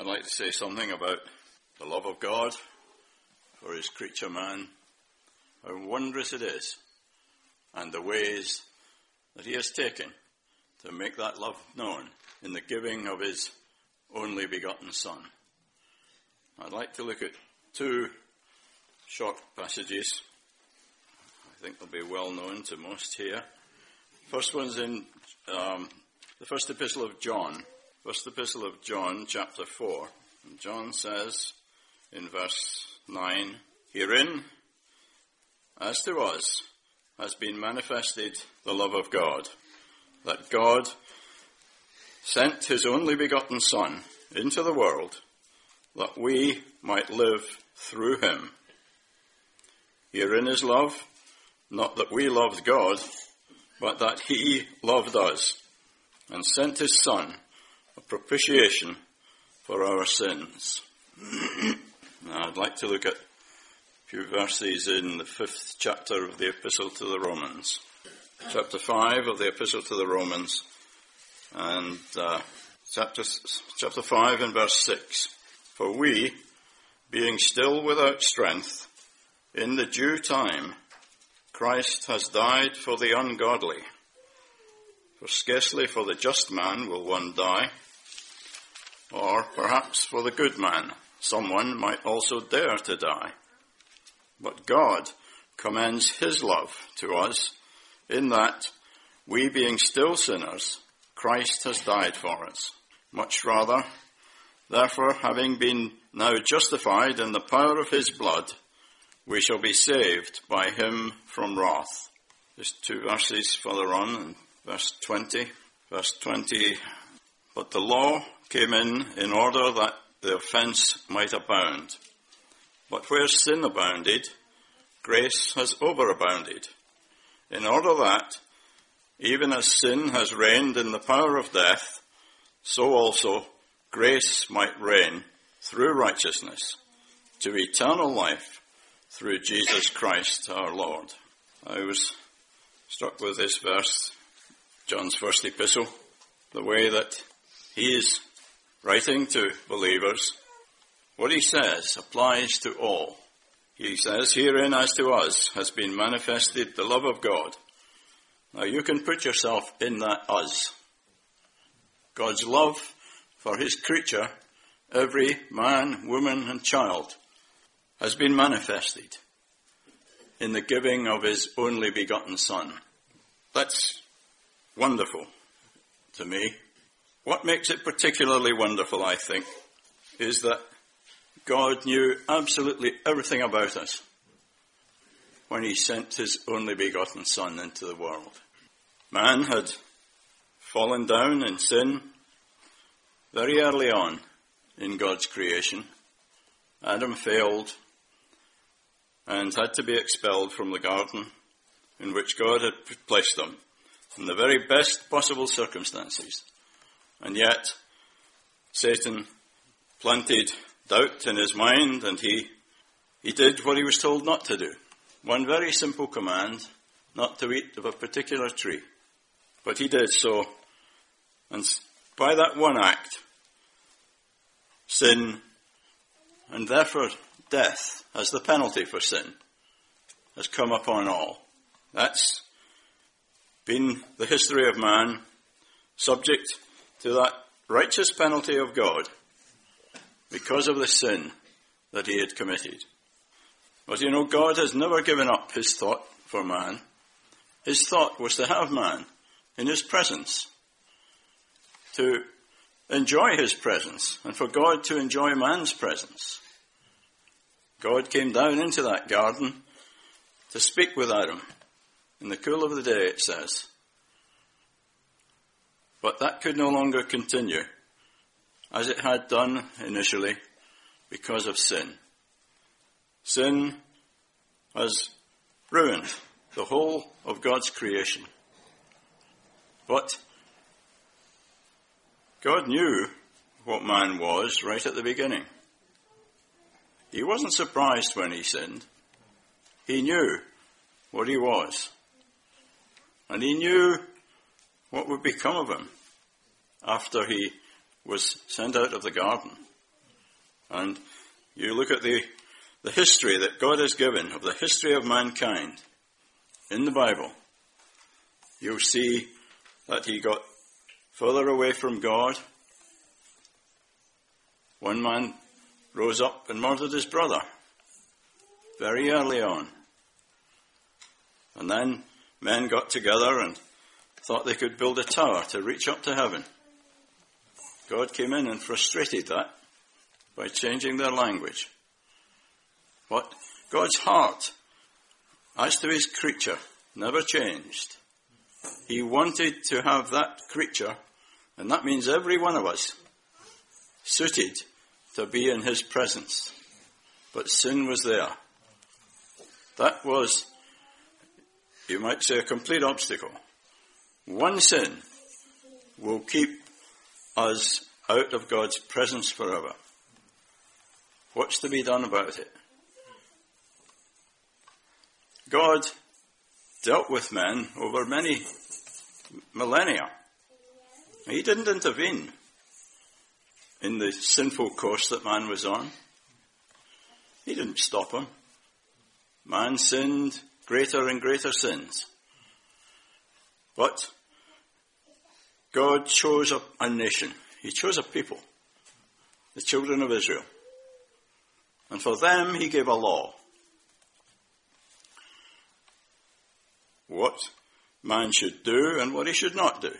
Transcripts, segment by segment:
I'd like to say something about the love of God for his creature man, how wondrous it is, and the ways that he has taken to make that love known in the giving of his only begotten Son. I'd like to look at two short passages. I think they'll be well known to most here. First one's in the first epistle of John. First epistle of John, chapter 4. And John says in verse 9, "Herein, as to us, has been manifested the love of God, that God sent his only begotten Son into the world, that we might live through him. Herein is love, not that we loved God, but that he loved us, and sent his Son, a propitiation for our sins." Now, I'd like to look at a few verses in the 5th chapter of the Epistle to the Romans. Chapter 5 of the Epistle to the Romans, and chapter 5 and verse 6. "For we, being still without strength, in the due time, Christ has died for the ungodly. For scarcely for the just man will one die, or perhaps for the good man someone might also dare to die. But God commends his love to us, in that, we being still sinners, Christ has died for us. Much rather, therefore, having been now justified in the power of his blood, we shall be saved by him from wrath." Just two verses further on, verse 20. Verse 20, "But the law came in order that the offense might abound. But where sin abounded, grace has overabounded, in order that, even as sin has reigned in the power of death, so also grace might reign through righteousness to eternal life through Jesus Christ our Lord." I was struck with this verse, John's first epistle, the way that he is writing to believers. What he says applies to all. He says, "Herein as to us has been manifested the love of God." Now you can put yourself in that us. God's love for his creature, every man, woman and child, has been manifested in the giving of his only begotten Son. That's wonderful to me. What makes it particularly wonderful, I think, is that God knew absolutely everything about us when he sent his only begotten Son into the world. Man had fallen down in sin very early on in God's creation. Adam failed and had to be expelled from the garden in which God had placed them in the very best possible circumstances. And yet, Satan planted doubt in his mind, and he did what he was told not to do. One very simple command, not to eat of a particular tree. But he did so, and by that one act, sin, and therefore death, as the penalty for sin, has come upon all. That's been the history of man, subject to that righteous penalty of God because of the sin that he had committed. But you know, God has never given up his thought for man. His thought was to have man in his presence, to enjoy his presence, and for God to enjoy man's presence. God came down into that garden to speak with Adam in the cool of the day, it says. But that could no longer continue as it had done initially because of sin. Sin has ruined the whole of God's creation. But God knew what man was right at the beginning. He wasn't surprised when he sinned. He knew what he was. And he knew what would become of him after he was sent out of the garden. And you look at the history that God has given of the history of mankind in the Bible, you'll see that he got further away from God. One man rose up and murdered his brother very early on. And then men got together and thought they could build a tower to reach up to heaven. God came in and frustrated that by changing their language. But God's heart, as to his creature, never changed. He wanted to have that creature, and that means every one of us, suited to be in his presence. But sin was there. That was, you might say, a complete obstacle. One sin will keep us out of God's presence forever. What's to be done about it? God dealt with men over many millennia. He didn't intervene in the sinful course that man was on. He didn't stop him. Man sinned greater and greater sins. But God chose a nation. He chose a people, the children of Israel. And for them he gave a law. What man should do and what he should not do.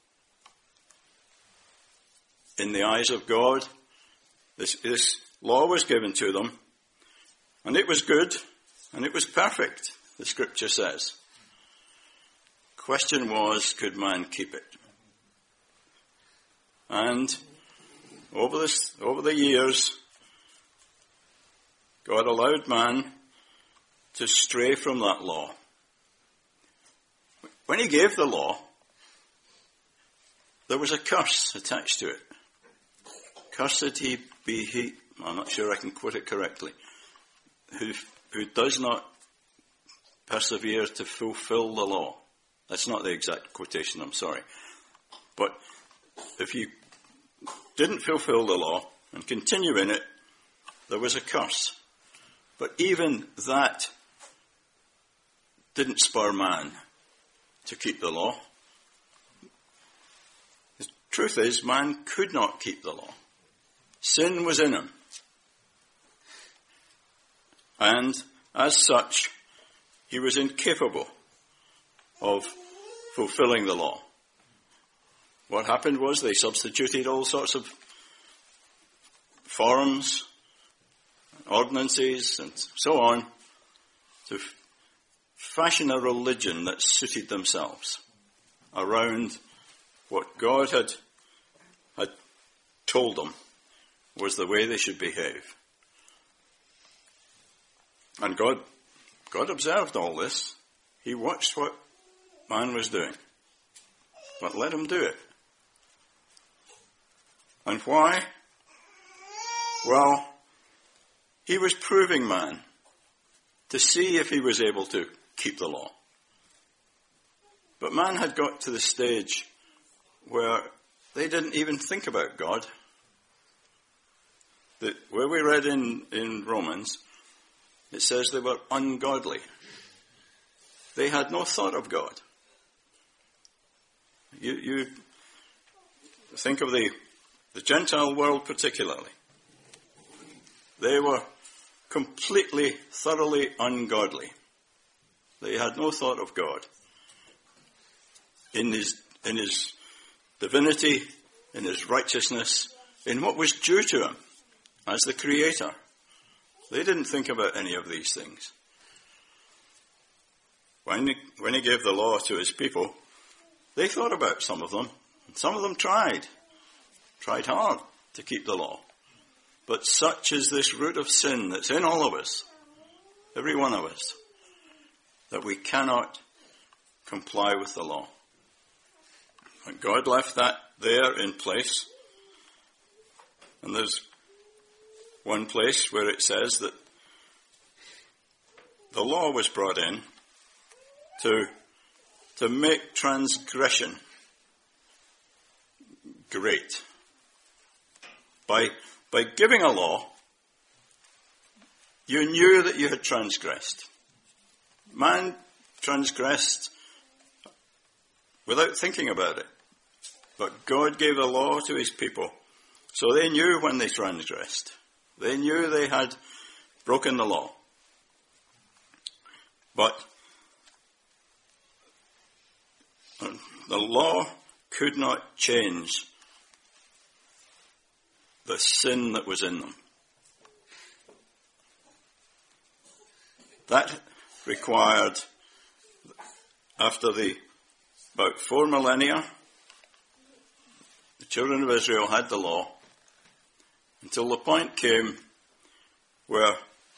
In the eyes of God, this law was given to them, and it was good, and it was perfect, the scripture says. Question was, could man keep it? And over the years, God allowed man to stray from that law. When he gave the law, there was a curse attached to it. Cursed be he, I'm not sure I can quote it correctly, who does not persevere to fulfill the law. That's not the exact quotation, I'm sorry. But if you didn't fulfill the law and continue in it, there was a curse. But even that didn't spur man to keep the law. The truth is, man could not keep the law. Sin was in him. And as such, he was incapable of fulfilling the law. What happened was they substituted all sorts of forms, ordinances, and so on to fashion a religion that suited themselves around what God had told them was the way they should behave. And God observed all this. He watched what man was doing. But let him do it. And why? Well, he was proving man to see if he was able to keep the law. But man had got to the stage where they didn't even think about God. Where we read in Romans, it says they were ungodly. They had no thought of God. You think of the Gentile world particularly. They were completely, thoroughly ungodly. They had no thought of God. In his divinity, in his righteousness, in what was due to him as the Creator. They didn't think about any of these things. When he gave the law to his people, they thought about some of them. And some of them tried hard to keep the law. But such is this root of sin that's in all of us, every one of us, that we cannot comply with the law. And God left that there in place. And there's one place where it says that the law was brought in to make transgression great. By by giving a law, you knew that you had transgressed. Man transgressed without thinking about it. But God gave a law to his people. So they knew when they transgressed. They knew they had broken the law. But the law could not change the sin that was in them. That required, after about 4 millennia, the children of Israel had the law until the point came where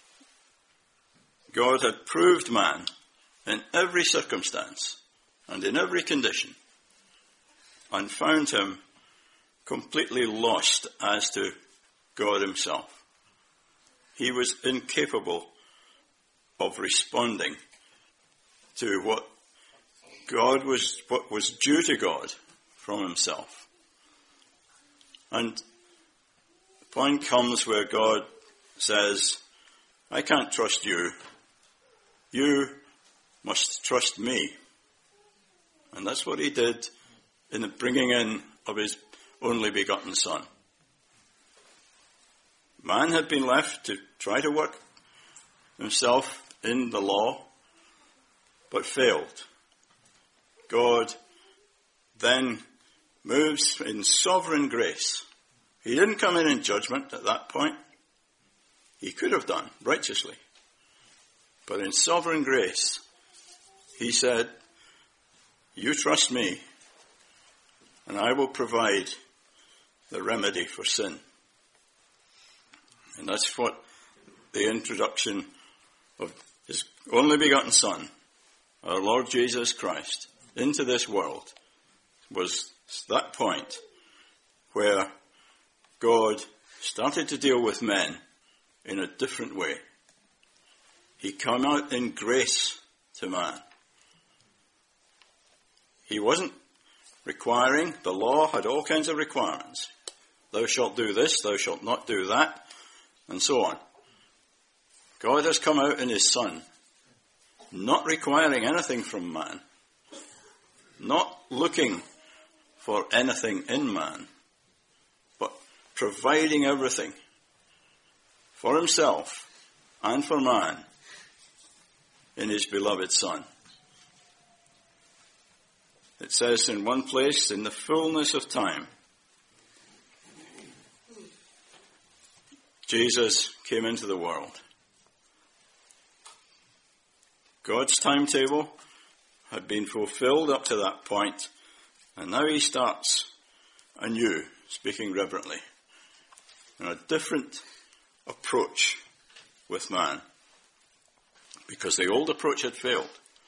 God had proved man in every circumstance and in every condition and found him completely lost as to God himself. He was incapable of responding to what was due to God from himself. And the point comes where God says, I can't trust you. You must trust me. And that's what he did in the bringing in of his only begotten Son. Man had been left to try to work himself in the law, but failed. God then moves in sovereign grace. He didn't come in judgment at that point. He could have done righteously. But in sovereign grace, he said, you trust me, and I will provide the remedy for sin. And that's what the introduction of his only begotten Son, our Lord Jesus Christ, into this world was that point where God started to deal with men in a different way. He came out in grace to man. He wasn't requiring, the law had all kinds of requirements. Thou shalt do this, thou shalt not do that, and so on. God has come out in his Son, not requiring anything from man, not looking for anything in man, but providing everything for himself and for man in his beloved Son. It says in one place, in the fullness of time, Jesus came into the world. God's timetable had been fulfilled up to that point, and now he starts anew, speaking reverently, in a different approach with man, because the old approach had failed.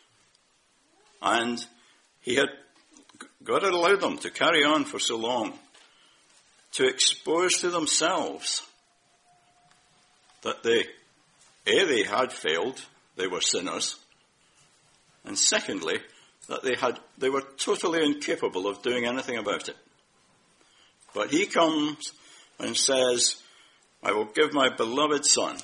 And God had allowed them to carry on for so long, to expose to themselves that they had failed, they were sinners, and secondly, that they were totally incapable of doing anything about it. But he comes and says, I will give my beloved Son,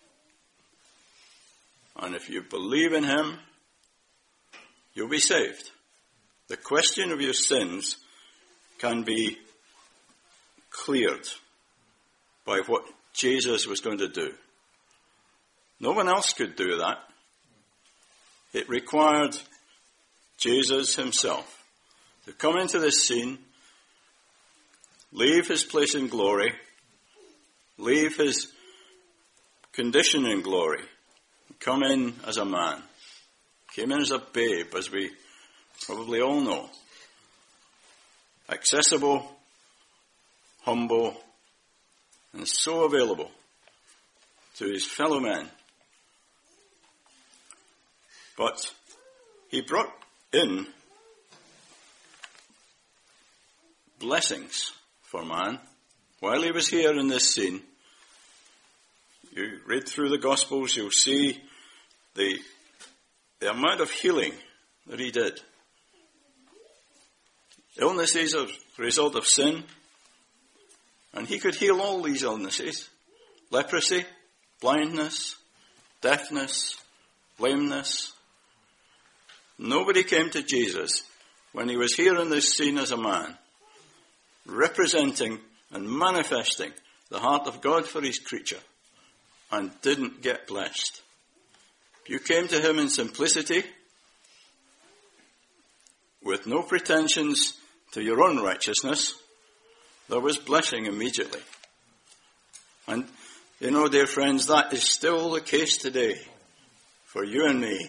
and if you believe in him, you'll be saved. The question of your sins can be cleared by what Jesus was going to do. No one else could do that. It required Jesus himself to come into this scene, leave his place in glory, leave his condition in glory, come in as a man. Came in as a babe, as we probably all know. Accessible, humble, and so available to his fellow men. But he brought in blessings for man while he was here in this scene. You read through the Gospels, you'll see the amount of healing that he did. Illnesses as a result of sin, And he could heal all these illnesses: leprosy, blindness, deafness, lameness. Nobody came to Jesus when he was here in this scene as a man, representing and manifesting the heart of God for his creature, and didn't get blessed. If you came to him in simplicity, with no pretensions to your own righteousness, there was blessing immediately. And, you know, dear friends, that is still the case today for you and me.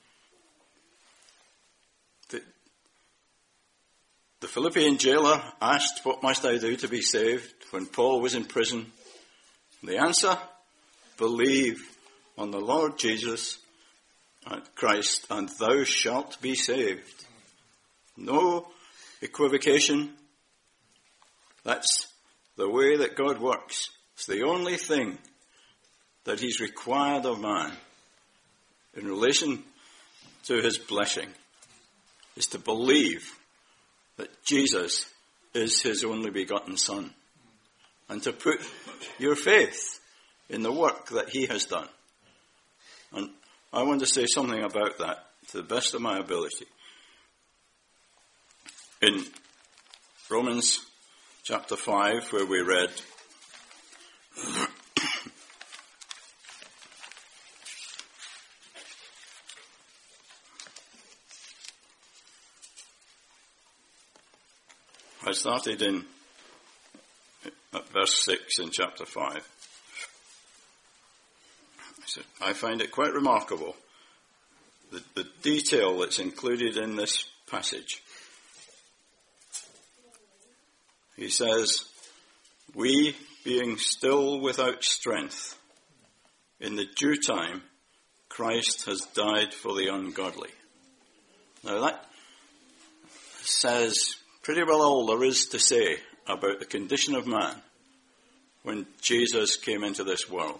The Philippian jailer asked, "What must I do to be saved?" when Paul was in prison. The answer: believe on the Lord Jesus Christ, and thou shalt be saved. No equivocation. That's the way that God works. It's the only thing that he's required of man in relation to his blessing, is to believe that Jesus is his only begotten Son, and to put your faith in the work that he has done. And I want to say something about that to the best of my ability. In Romans chapter 5, where we read, I started at verse 6 in chapter 5. I find it quite remarkable, the detail that's included in this passage. He says, "We, being still without strength, in the due time, Christ has died for the ungodly." Now that says pretty well all there is to say about the condition of man when Jesus came into this world.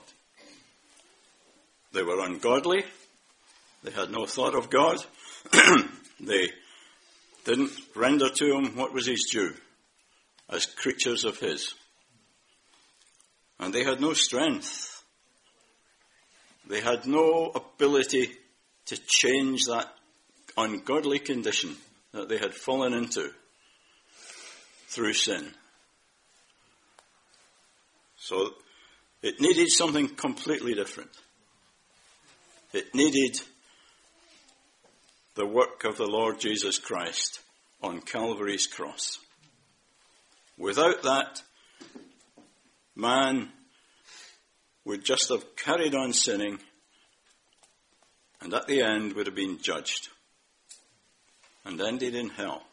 They were ungodly. They had no thought of God. They didn't render to him what was his due as creatures of his. And they had no strength. They had no ability to change that ungodly condition that they had fallen into through sin. So it needed something completely different. It needed the work of the Lord Jesus Christ on Calvary's cross. Without that, man would just have carried on sinning, and at the end would have been judged and ended in hell.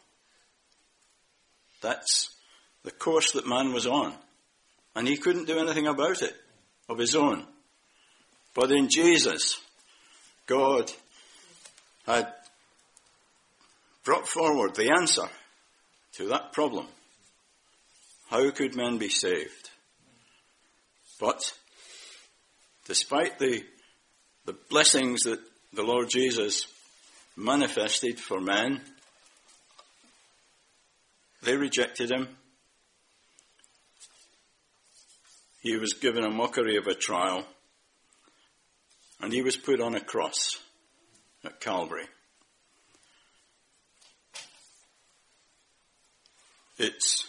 That's the course that man was on, and he couldn't do anything about it of his own. But in Jesus, God had brought forward the answer to that problem. How could men be saved? But despite the blessings that the Lord Jesus manifested for men, they rejected him. He was given a mockery of a trial, and he was put on a cross at Calvary. It's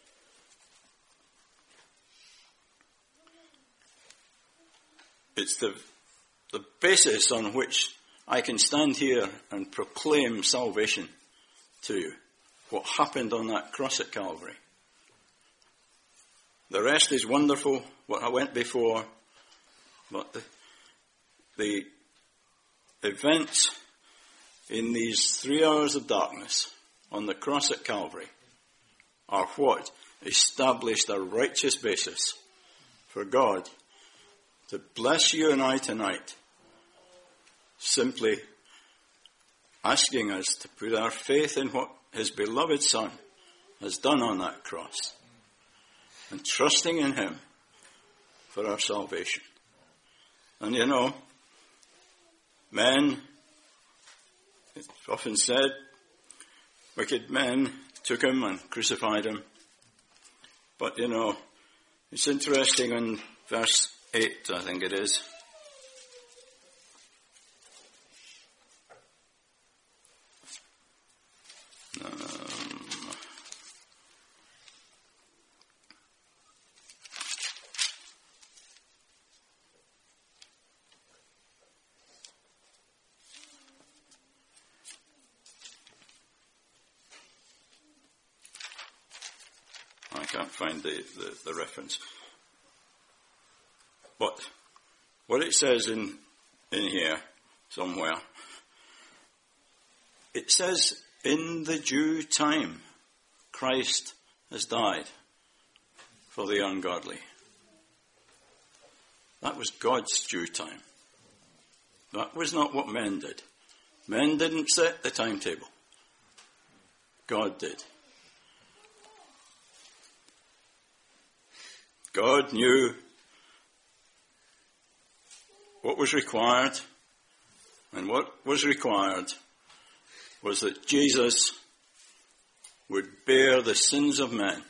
the basis on which I can stand here and proclaim salvation to you. What happened on that cross at Calvary. The rest is wonderful, what I went before, but the events in these 3 hours of darkness on the cross at Calvary are what established a righteous basis for God to bless you and I tonight, simply asking us to put our faith in what his beloved Son has done on that cross, and trusting in him for our salvation. And you know, men, it's often said, wicked men took him and crucified him. But you know, It's interesting in verse 8, I think it is. I can't find the reference. But what it says in here somewhere, it says, in the due time, Christ has died for the ungodly. That was God's due time. That was not what men did. Men didn't set the timetable. God did. God knew what was required, and what was required was that Jesus would bear the sins of men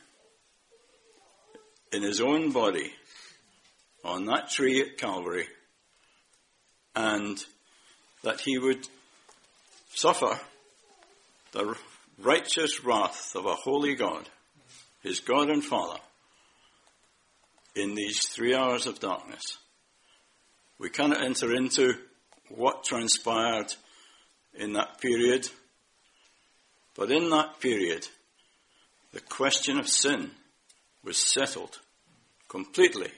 in his own body on that tree at Calvary, and that he would suffer the righteous wrath of a holy God, his God and Father, in these 3 hours of darkness. We cannot enter into what transpired in that period, but in that period, the question of sin was settled completely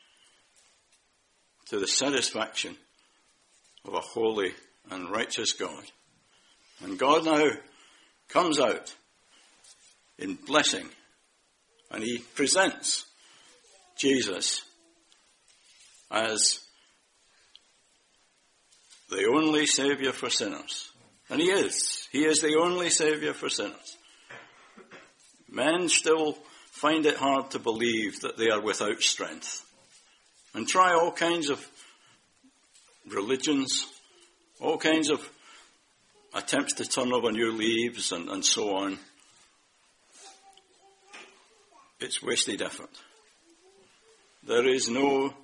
to the satisfaction of a holy and righteous God. And God now comes out in blessing, and he presents Jesus as the only Saviour for sinners. And he is. He is the only Saviour for sinners. Men still find it hard to believe that they are without strength, and try all kinds of religions, all kinds of attempts to turn over new leaves and so on. It's wasted effort. There is no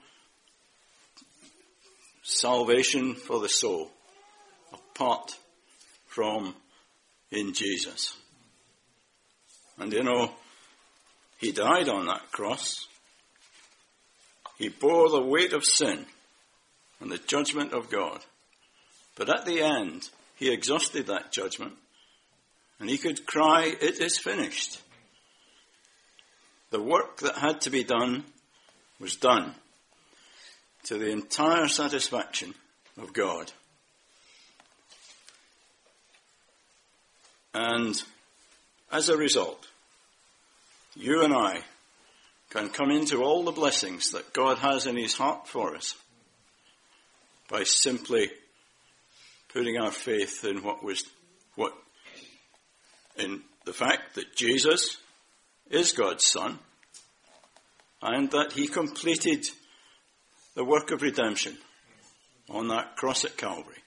salvation for the soul apart from in Jesus. And he died on that cross. He bore the weight of sin and the judgment of God. But at the end, he exhausted that judgment, and he could cry, "It is finished." The work that had to be done was done to the entire satisfaction of God. And as a result, you and I can come into all the blessings that God has in his heart for us by simply putting our faith in in the fact that Jesus is God's Son, and that he completed the work of redemption on that cross at Calvary.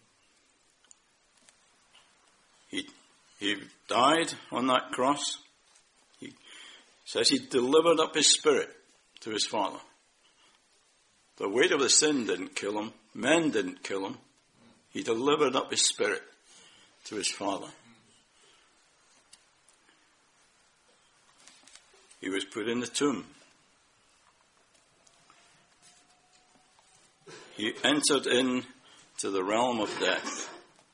He died on that cross. He says he delivered up his spirit to his Father. The weight of the sin didn't kill him. Men didn't kill him. He delivered up his spirit to his Father. He was put in the tomb. He entered into the realm of death.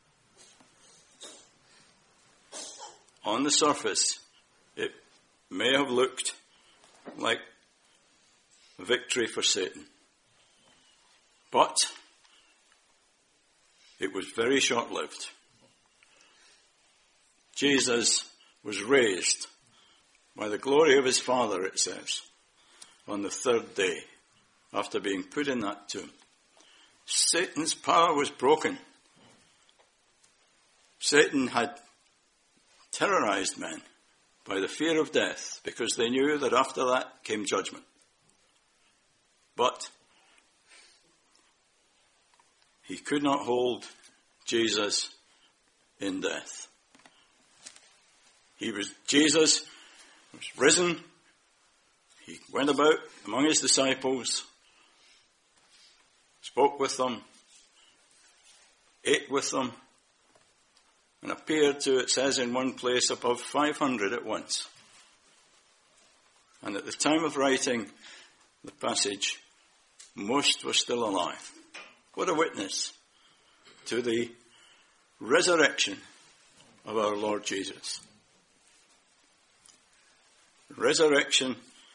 On the surface, it may have looked like victory for Satan. But it was very short-lived. Jesus was raised by the glory of his Father, it says, on the third day after being put in that tomb. Satan's power was broken. Satan had terrorized men by the fear of death because they knew that after that came judgment. But he could not hold Jesus in death. Jesus was risen. He went about among his disciples, spoke with them, ate with them, and appeared to, it says in one place, above 500 at once. And at the time of writing the passage, most were still alive. What a witness to the resurrection of our Lord Jesus. Resurrection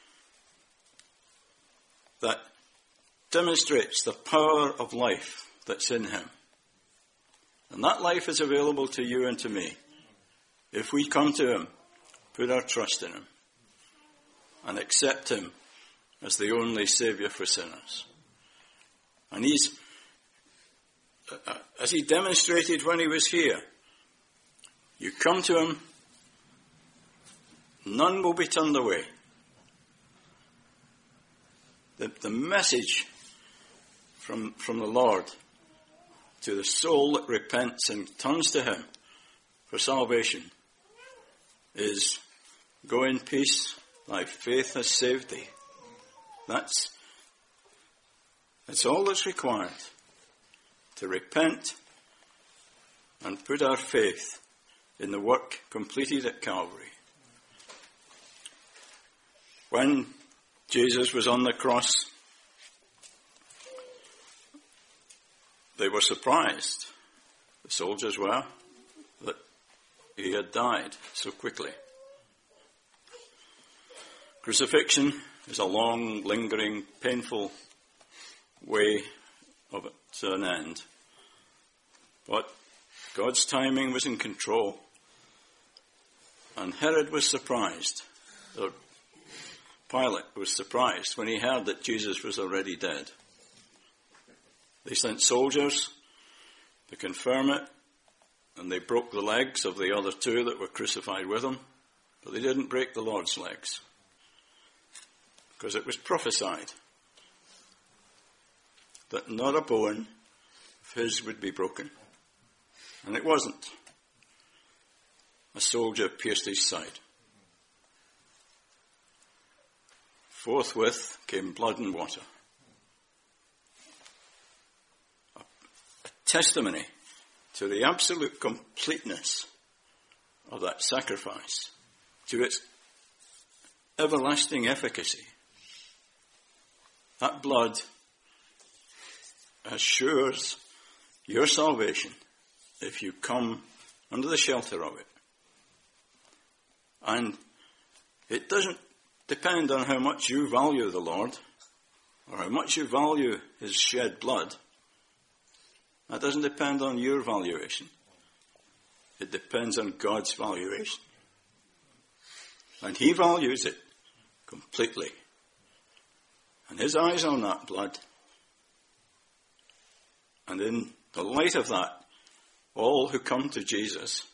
that demonstrates the power of life that's in him. And that life is available to you and to me if we come to him, put our trust in him, and accept him as the only Saviour for sinners. And he's, as he demonstrated when he was here, you come to him, none will be turned away. The message from the Lord to the soul that repents and turns to him for salvation is, go in peace, thy faith has saved thee. That's all that's required, to repent and put our faith in the work completed at Calvary. When Jesus was on the cross, they were surprised, the soldiers were, that he had died so quickly. Crucifixion is a long, lingering, painful way of it to an end. But God's timing was in control. And Herod was surprised, or Pilate was surprised when he heard that Jesus was already dead. They sent soldiers to confirm it, and they broke the legs of the other two that were crucified with him, but they didn't break the Lord's legs, because it was prophesied that not a bone of his would be broken. And it wasn't. A soldier pierced his side. Forthwith came blood and water. A testimony to the absolute completeness of that sacrifice, to its everlasting efficacy. That blood assures your salvation if you come under the shelter of it. And it doesn't depend on how much you value the Lord or how much you value his shed blood. That doesn't depend on your valuation. It depends on God's valuation. And he values it completely. And his eyes on that blood. And in the light of that, all who come to Jesus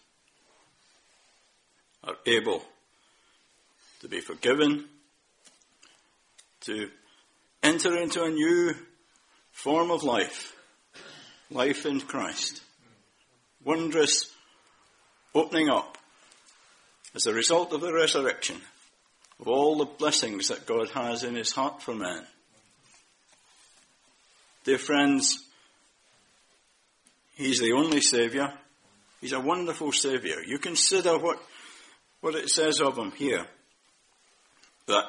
are able to be forgiven, to enter into a new form of life, life in Christ. Wondrous opening up as a result of the resurrection of all the blessings that God has in his heart for men. Dear friends, he's the only Saviour. He's a wonderful Saviour. You consider what it says of him here, that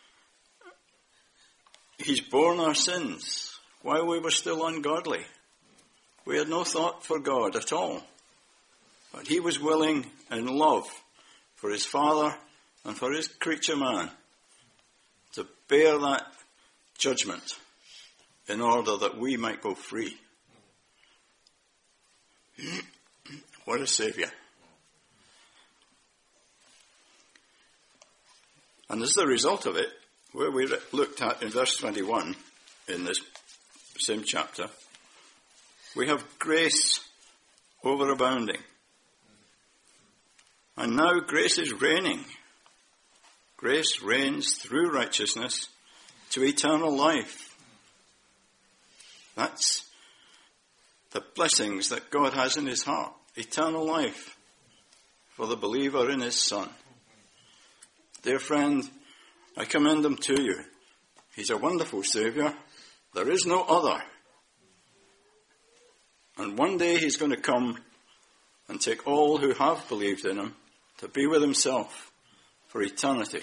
he's borne our sins while we were still ungodly. We had no thought for God at all. But he was willing in love for his Father and for his creature man to bear that judgment in order that we might go free. What a Saviour. And as the result of it, where we looked at in verse 21 in this same chapter, we have grace overabounding. And now grace is reigning. Grace reigns through righteousness to eternal life. That's the blessings that God has in his heart. Eternal life for the believer in his Son. Dear friend, I commend him to you. He's a wonderful Saviour. There is no other. And one day he's going to come and take all who have believed in him to be with himself for eternity.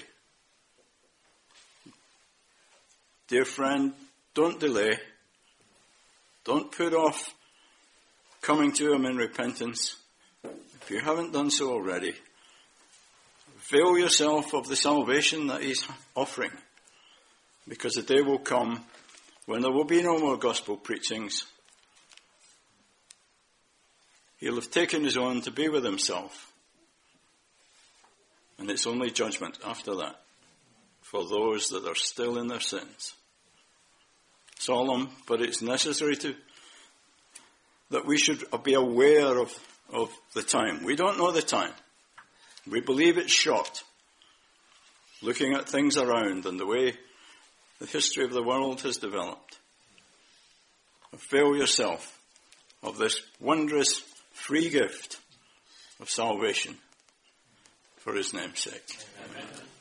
Dear friend, don't delay. Don't put off coming to him in repentance. If you haven't done so already, avail yourself of the salvation that he's offering, because the day will come when there will be no more gospel preachings. He'll have taken his own to be with himself. And it's only judgment after that for those that are still in their sins. Solemn, but it's necessary that we should be aware of the time. We don't know the time. We believe it's short. Looking at things around and the way the history of the world has developed. Avail yourself of this wondrous free gift of salvation for his name's sake. Amen.